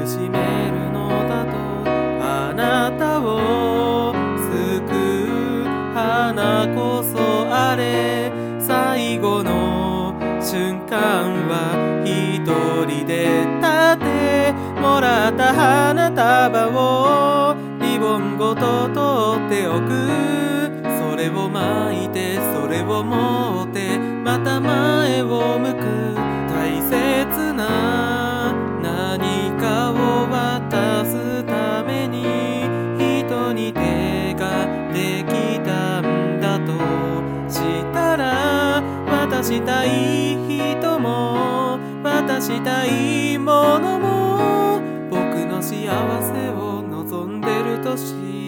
しめるのだと、あなたを救う花こそあれ。最後の瞬間は一人で立ってもらった花束をリボンごと取っておく。それを巻いてそれを持ってまた前を向く。大切な何かを渡すために人に手ができたんだとしたら、渡したい人も渡したいものも僕の幸せを望んでるとし